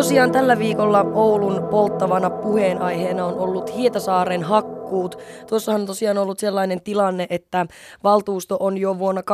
Tosiaan tällä viikolla Oulun polttavana puheenaiheena on ollut Hietasaaren hakkuut. Tuossahan on tosiaan ollut sellainen tilanne, että valtuusto on jo vuonna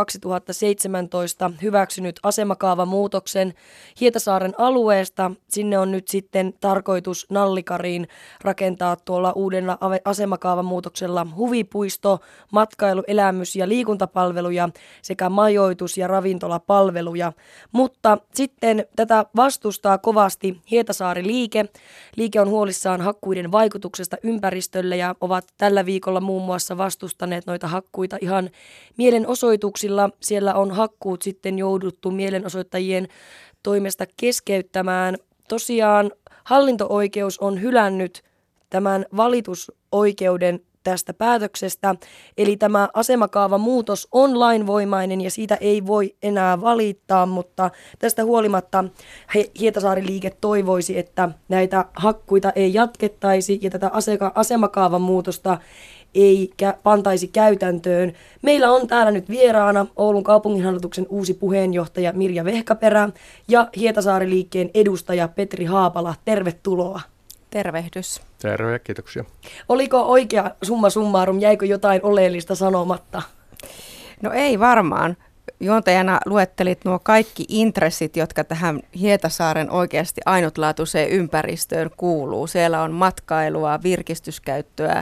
2017 hyväksynyt asemakaavamuutoksen Hietasaaren alueesta. Sinne on nyt sitten tarkoitus Nallikariin rakentaa tuolla uudella asemakaavamuutoksella huvipuisto, matkailu-, elämys- ja liikuntapalveluja sekä majoitus- ja ravintolapalveluja. Mutta sitten tätä vastustaa kovasti Hietasaari-liike. Liike on huolissaan hakkuiden vaikutuksesta ympäristölle ja ovat tällä viikolla muun muassa vastustaneet noita hakkuita ihan mielenosoituksilla. Siellä on hakkuut sitten jouduttu mielenosoittajien toimesta keskeyttämään. Tosiaan hallinto-oikeus on hylännyt tämän valitusoikeuden tästä päätöksestä, eli tämä asemakaavamuutos on lainvoimainen ja siitä ei voi enää valittaa, mutta tästä huolimatta Hietasaari-liike toivoisi, että näitä hakkuita ei jatkettaisi ja tätä asemakaavamuutosta ei pantaisi käytäntöön. Meillä on täällä nyt vieraana Oulun kaupunginhallituksen uusi puheenjohtaja Mirja Vehkaperä ja Hietasaari-liikkeen edustaja Petri Haapala. Tervetuloa. Tervehdys. Terve, kiitoksia. Oliko oikea summa summarum, jäikö jotain oleellista sanomatta? No ei varmaan. Juontajana luettelit nuo kaikki intressit, jotka tähän Hietasaaren oikeasti ainutlaatuiseen ympäristöön kuuluu. Siellä on matkailua, virkistyskäyttöä,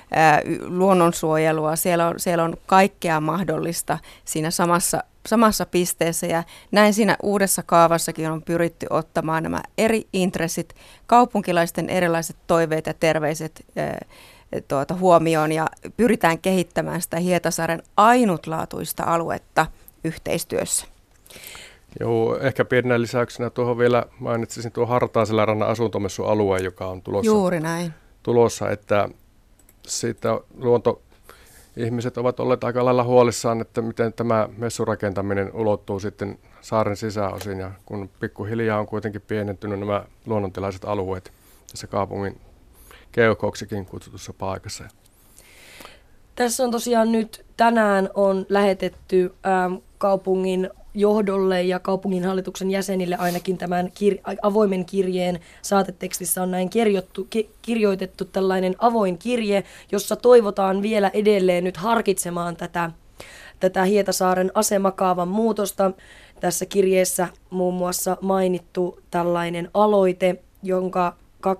luonnonsuojelua, siellä on kaikkea mahdollista siinä samassa pisteessä, ja näin siinä uudessa kaavassakin on pyritty ottamaan nämä eri intressit, kaupunkilaisten erilaiset toiveet ja terveiset huomioon, ja pyritään kehittämään sitä Hietasaaren ainutlaatuista aluetta yhteistyössä. Joo, ehkä pienenä lisäyksenä tuohon vielä mainitsisin tuo Hartaaselärannan asuntomessualue, joka on Juuri näin. tulossa, että siitä luontoihmiset ovat olleet aika lailla huolissaan, että miten tämä messurakentaminen ulottuu sitten saaren sisäosiin, ja kun pikkuhiljaa on kuitenkin pienentynyt nämä luonnontilaiset alueet tässä kaupungin keuhkoksikin kutsutussa paikassa. Tässä on tosiaan nyt tänään on lähetetty kaupungin johdolle ja kaupunginhallituksen jäsenille ainakin tämän avoimen kirjeen saatetekstissä on näin kirjoitettu tällainen avoin kirje, jossa toivotaan vielä edelleen nyt harkitsemaan tätä Hietasaaren asemakaavan muutosta. Tässä kirjeessä muun muassa mainittu tällainen aloite, jonka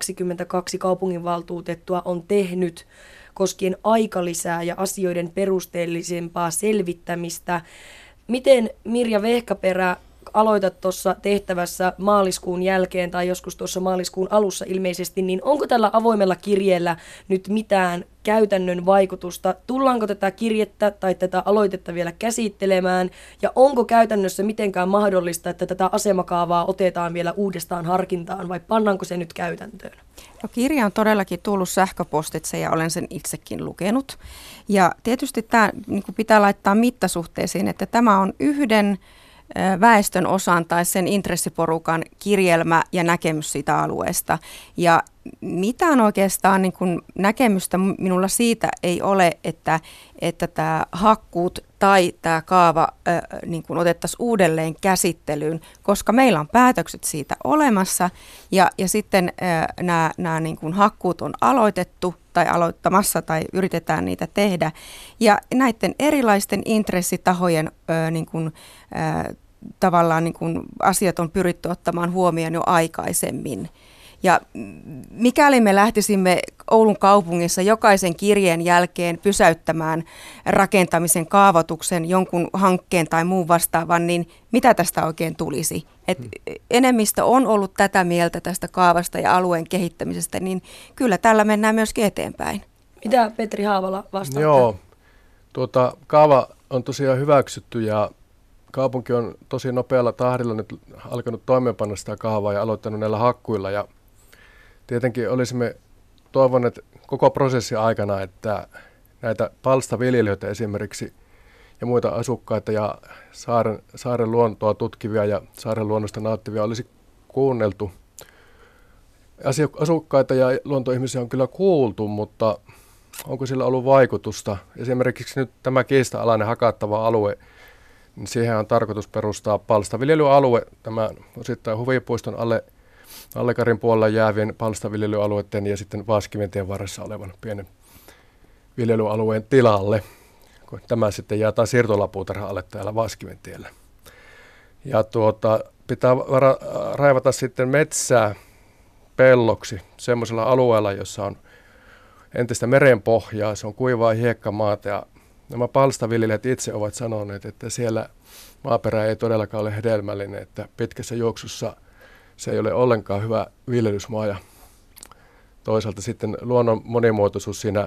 22 kaupunginvaltuutettua on tehnyt koskien aikalisää ja asioiden perusteellisempaa selvittämistä. Miten Mirja Vehkaperä aloitat tuossa tehtävässä maaliskuun jälkeen tai joskus tuossa maaliskuun alussa ilmeisesti, niin onko tällä avoimella kirjeellä nyt mitään käytännön vaikutusta? Tullaanko tätä kirjettä tai tätä aloitetta vielä käsittelemään ja onko käytännössä mitenkään mahdollista, että tätä asemakaavaa otetaan vielä uudestaan harkintaan vai pannaanko se nyt käytäntöön? No, kirja on todellakin tullut sähköpostitse ja olen sen itsekin lukenut. Ja tietysti tämä niin kuin pitää laittaa mittasuhteisiin, että tämä on yhden väestön osan tai sen intressiporukan kirjelmä ja näkemys siitä alueesta. Ja mitään oikeastaan niin kuin näkemystä minulla siitä ei ole, että tämä hakkuut tai tämä kaava niin kuin otettaisiin uudelleen käsittelyyn, koska meillä on päätökset siitä olemassa ja sitten nämä niin kuin hakkuut on aloitettu tai aloittamassa tai yritetään niitä tehdä. Ja näiden erilaisten intressitahojen niin kuin, tavallaan niin kuin asiat on pyritty ottamaan huomioon jo aikaisemmin. Ja mikäli me lähtisimme Oulun kaupungissa jokaisen kirjeen jälkeen pysäyttämään rakentamisen kaavoituksen, jonkun hankkeen tai muun vastaavan, niin mitä tästä oikein tulisi? Enemmistö on ollut tätä mieltä tästä kaavasta ja alueen kehittämisestä, niin kyllä tällä mennään myöskin eteenpäin. Mitä Petri Haapala vastaa? Joo, kaava on tosiaan hyväksytty ja kaupunki on tosi nopealla tahdilla nyt alkanut toimeenpanna sitä kaavaa ja aloittanut näillä hakkuilla. Ja tietenkin olisimme toivoneet koko prosessin aikana, että näitä palstaviljelijöitä esimerkiksi ja muita asukkaita ja saaren luontoa tutkivia ja saaren luonnosta nauttivia olisi kuunneltu. Asukkaita ja luontoihmisiä on kyllä kuultu, mutta onko sillä ollut vaikutusta? Esimerkiksi nyt tämä kiista-alainen hakattava alue, niin siihen on tarkoitus perustaa palstaviljelyalue tämän osittain huvipuiston alle Nallekarin puolella jäävien palstaviljelyalueiden ja sitten Vaaskiventien varressa olevan pienen viljelyalueen tilalle. Tämä sitten jää taas siirtolapuutarha-alle täällä Vaaskiventiellä. Ja pitää raivata sitten metsää pelloksi semmoisella alueella, jossa on entistä merenpohjaa, se on kuivaa hiekkamaata ja nämä palstaviljelijät itse ovat sanoneet, että siellä maaperä ei todellakaan ole hedelmällinen, että pitkässä juoksussa se ei ole ollenkaan hyvä viljelysmaa ja toisaalta sitten luonnon monimuotoisuus siinä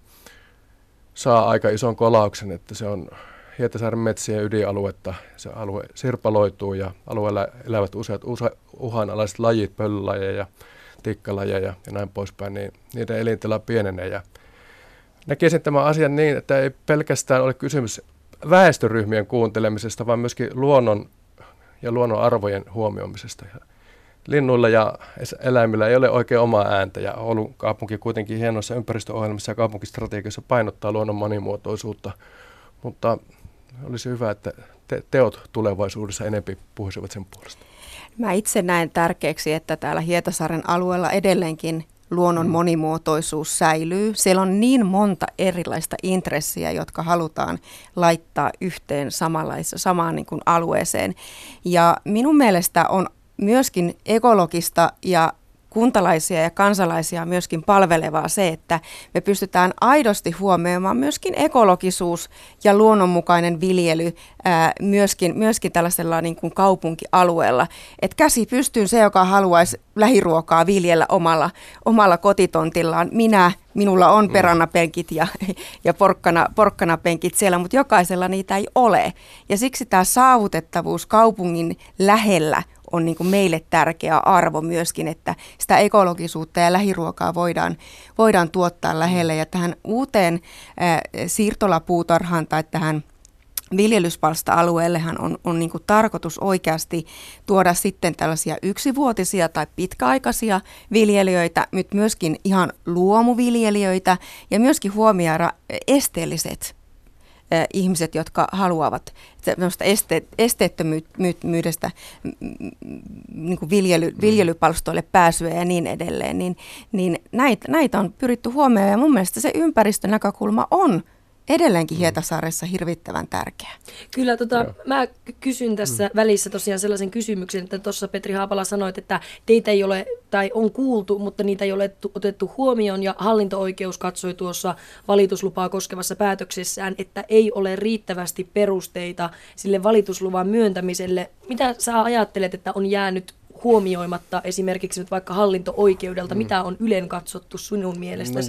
saa aika ison kolauksen, että se on Hietasaaren metsien ydinaluetta, se alue sirpaloituu ja alueella elävät useat uhanalaiset lajit, pölylajeja, tikkalajeja ja näin poispäin, niin niiden elintila pienenee. Ja näkisin tämän asian niin, että ei pelkästään ole kysymys väestöryhmien kuuntelemisesta, vaan myöskin luonnon ja luonnon arvojen huomioimisesta. Linnuilla ja eläimillä ei ole oikein omaa ääntä ja Oulun kaupunki kuitenkin hienoissa ympäristöohjelmissa ja kaupunkistrategiassa painottaa luonnon monimuotoisuutta, mutta olisi hyvä, että teot tulevaisuudessa enemmän puhuisivat sen puolesta. Mä itse näen tärkeäksi, että täällä Hietasaaren alueella edelleenkin luonnon monimuotoisuus säilyy. Siellä on niin monta erilaista intressiä, jotka halutaan laittaa yhteen samaan niin kuin alueeseen. Ja minun mielestä on myöskin ekologista ja kuntalaisia ja kansalaisia myöskin palvelevaa se, että me pystytään aidosti huomioimaan myöskin ekologisuus ja luonnonmukainen viljely myöskin tällaisella niin kuin kaupunkialueella. Et käsi pystyyn se, joka haluaisi lähiruokaa viljellä omalla kotitontillaan. Minulla on peranapenkit ja porkkanapenkit siellä, mutta jokaisella niitä ei ole. Ja siksi tämä saavutettavuus kaupungin lähellä on niin kuin meille tärkeä arvo myöskin, että sitä ekologisuutta ja lähiruokaa voidaan tuottaa lähelle. Ja tähän uuteen siirtolapuutarhaan tai tähän viljelyspalsta-alueellehan on niin kuin tarkoitus oikeasti tuoda sitten tällaisia yksivuotisia tai pitkäaikaisia viljelijöitä, nyt myöskin ihan luomuviljelijöitä ja myöskin huomioida esteelliset ihmiset, jotka haluavat esteettömyydestä niin kuin viljelypalstoille pääsyä ja niin edelleen, niin näitä on pyritty huomioimaan ja mun mielestä se ympäristönäkökulma on edelleenkin Hietasaaressa hirvittävän tärkeä. Kyllä, mä kysyn tässä välissä tosiaan sellaisen kysymyksen, että tuossa Petri Haapala sanoit, että teitä ei ole tai on kuultu, mutta niitä ei ole otettu huomioon ja hallinto-oikeus katsoi tuossa valituslupaa koskevassa päätöksessään, että ei ole riittävästi perusteita sille valitusluvan myöntämiselle. Mitä sä ajattelet, että on jäänyt huomioimatta esimerkiksi nyt vaikka hallinto-oikeudelta? Mitä on ylen katsottu sinun mielestäsi?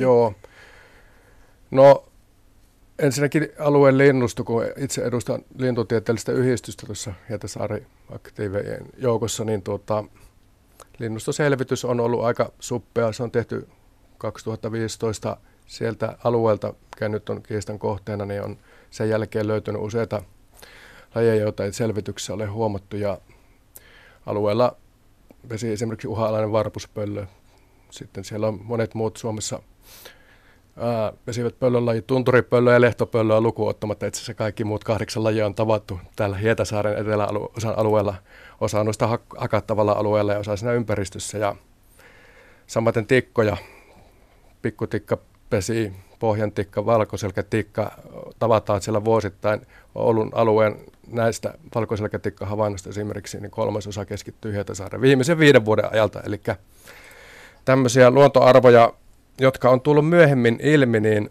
No ensinnäkin alueen linnusto, kun itse edustan lintutieteellistä yhdistystä tuossa Hietasaari-aktiivien joukossa, niin linnustoselvitys on ollut aika suppea. Se on tehty 2015 sieltä alueelta, mikä nyt on kiistan kohteena, niin on sen jälkeen löytynyt useita lajeja, joita ei selvityksessä ole huomattu. Ja alueella vesi esimerkiksi uhanalainen varpuspöllö. Sitten siellä on monet muut Suomessa vesivät pöllölajit, tunturipöllö ja lehtopöllöä lukuun ottamatta. Itse asiassa kaikki muut 8 lajia on tavattu täällä Hietasaaren eteläosan alueella, osa noista hakattavalla alueella ja osa siinä ympäristössä. Ja samaten tikkoja, pikkutikka, pesi, pohjantikka, valkoselkätikka tavataan siellä vuosittain. Oulun alueen näistä valkoselkätikka-havainnoista esimerkiksi niin 3/3 keskittyy Hietasaaren viimeisen 5 vuoden ajalta. Eli tämmöisiä luontoarvoja, jotka on tullut myöhemmin ilmi, niin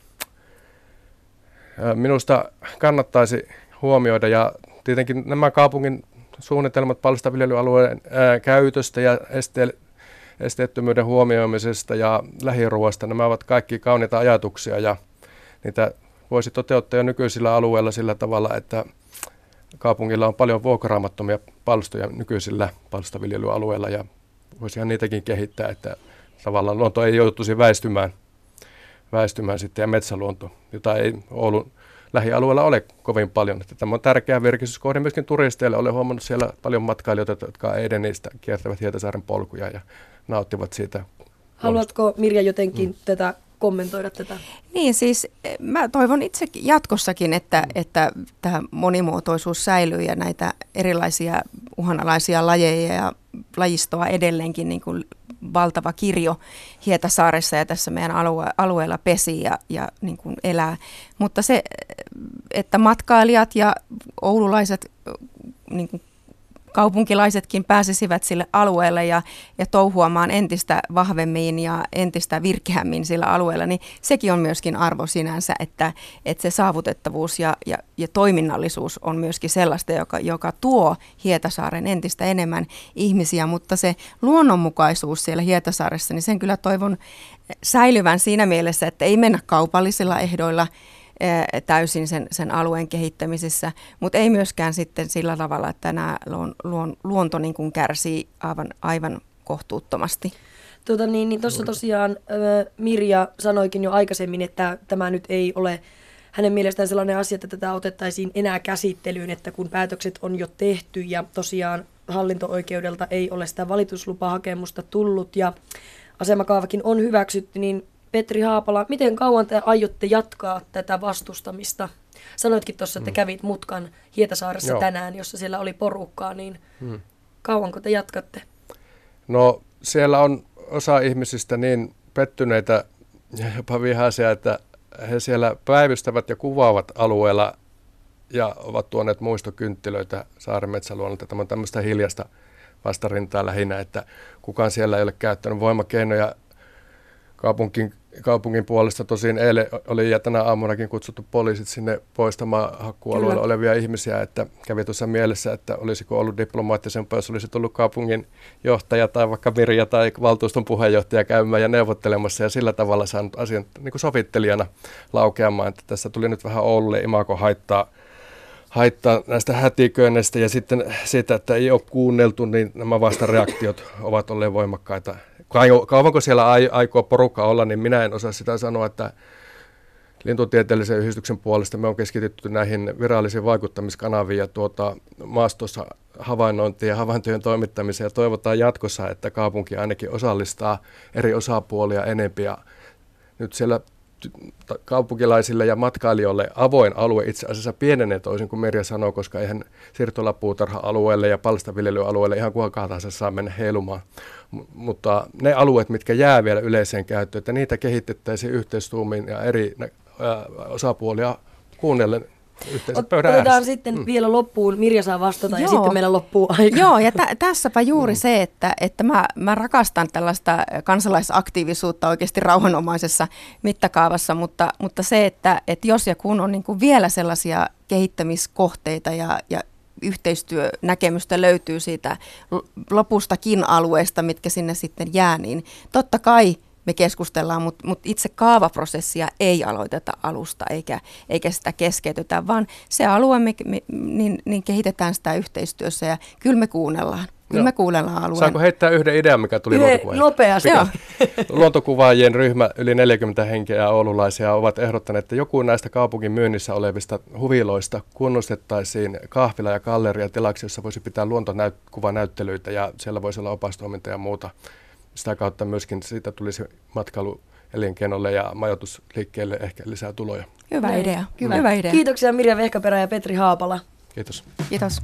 minusta kannattaisi huomioida. Ja tietenkin nämä kaupungin suunnitelmat palstaviljelyalueen käytöstä ja esteettömyyden huomioimisesta ja lähiruoasta, nämä ovat kaikki kauniita ajatuksia ja niitä voisi toteuttaa jo nykyisillä alueilla sillä tavalla, että kaupungilla on paljon vuokraamattomia palstoja nykyisillä palstaviljelyalueilla ja voisihan niitäkin kehittää, että tavallaan luonto ei joutuisi väistymään sitten ja metsäluonto, jota ei Oulun lähialueella ole kovin paljon. Että tämä on tärkeä virkistyskohde myöskin turisteille. Olen huomannut siellä paljon matkailijoita, jotka eiden niistä kiertävät Hietasaaren polkuja ja nauttivat siitä. Haluatko Mirja jotenkin tätä kommentoida tätä? Niin siis mä toivon itsekin jatkossakin, että tämä monimuotoisuus säilyy ja näitä erilaisia uhanalaisia lajeja ja lajistoa edelleenkin niin kuin valtava kirjo Hietasaaressa ja tässä meidän alueella pesii ja niin kuin elää. Mutta se, että matkailijat ja oululaiset niin kuin kaupunkilaisetkin pääsisivät sille alueelle ja touhuamaan entistä vahvemmin ja entistä virkeämmin sillä alueella, niin sekin on myöskin arvo sinänsä, että se saavutettavuus ja toiminnallisuus on myöskin sellaista, joka tuo Hietasaaren entistä enemmän ihmisiä, mutta se luonnonmukaisuus siellä Hietasaaressa, niin sen kyllä toivon säilyvän siinä mielessä, että ei mennä kaupallisilla ehdoilla täysin sen alueen kehittämisessä, mutta ei myöskään sitten sillä tavalla, että nämä luonto niin kuin kärsii aivan kohtuuttomasti. Tuossa tosiaan Mirja sanoikin jo aikaisemmin, että tämä nyt ei ole hänen mielestään sellainen asia, että tätä otettaisiin enää käsittelyyn, että kun päätökset on jo tehty ja tosiaan hallinto-oikeudelta ei ole sitä valituslupahakemusta tullut ja asemakaavakin on hyväksytty, niin Petri Haapala, miten kauan te aiotte jatkaa tätä vastustamista? Sanoitkin tuossa, että kävit mutkan Hietasaaressa tänään, jossa siellä oli porukkaa, niin kauanko te jatkatte? No siellä on osa ihmisistä niin pettyneitä ja jopa vihaisia, että he siellä päivystävät ja kuvaavat alueella ja ovat tuoneet muistokynttilöitä Saaren metsäluonnolta. Tämä on tämmöistä hiljasta vastarintaa lähinnä, että kukaan siellä ei ole käyttänyt voimakeinoja. Kaupungin puolesta tosin eilen oli ja tänä aamunakin kutsuttu poliisit sinne poistamaan hakkualueella olevia ihmisiä, että kävi tuossa mielessä, että olisiko ollut diplomaattisempaa, jos olisi tullut kaupungin johtaja tai vaikka Mirja tai valtuuston puheenjohtaja käymään ja neuvottelemassa ja sillä tavalla saanut asian niin kuin sovittelijana laukeamaan, että tässä tuli nyt vähän Oululle imago haittaa näistä hätiköinneistä ja sitten siitä, että ei ole kuunneltu, niin nämä vastareaktiot ovat olleet voimakkaita. Kauanko siellä aikoo porukka olla, niin minä en osaa sitä sanoa, että Lintutieteellisen yhdistyksen puolesta me on keskitytty näihin virallisiin vaikuttamiskanaviin ja maastossa havainnointiin ja havaintojen toimittamiseen ja toivotaan jatkossa, että kaupunki ainakin osallistaa eri osapuolia enempi ja nyt siellä kaupunkilaisille ja matkailijoille avoin alue itse asiassa pienenee toisin kuin Merja sanoo, koska eihän siirtolapuutarha-alueelle ja palstaviljelyalueelle ihan kukaan tahansa saa mennä heilumaan. Mutta ne alueet, mitkä jää vielä yleiseen käyttöön, että niitä kehitettäisiin yhteistuumin ja eri osapuolia kuunnellen yhteiset pöydän ääressä. Otetaan sitten vielä loppuun, Mirja saa vastata ja sitten meillä loppuu aika. Joo, ja tässäpä juuri se, että mä rakastan tällaista kansalaisaktiivisuutta oikeasti rauhanomaisessa mittakaavassa, mutta se, että jos ja kun on niin kuin vielä sellaisia kehittämiskohteita ja yhteistyönäkemystä löytyy siitä lopustakin alueesta, mitkä sinne sitten jää, niin totta kai me keskustellaan, mutta itse kaavaprosessia ei aloiteta alusta eikä sitä keskeytetä, vaan se alue, niin kehitetään sitä yhteistyössä ja kyllä me kuunnellaan. Kyllä me kuunnellaan alueen. Saanko heittää yhden idean, mikä tuli luontokuvaajien? Nopeasti. Luontokuvaajien ryhmä, yli 40 henkeä oululaisia, ovat ehdottaneet, että joku näistä kaupungin myynnissä olevista huviloista kunnostettaisiin kahvila- ja galleriatilaksi, jossa voisi pitää luontokuvanäyttelyitä ja siellä voisi olla opastoiminta ja muuta. Sitä kautta myöskin siitä tulisi matkailuelinkeinolle ja majoitusliikkeelle ehkä lisää tuloja. Hyvä idea. Hyvä idea. Kiitoksia Mirja Vehkaperä ja Petri Haapala. Kiitos. Kiitos.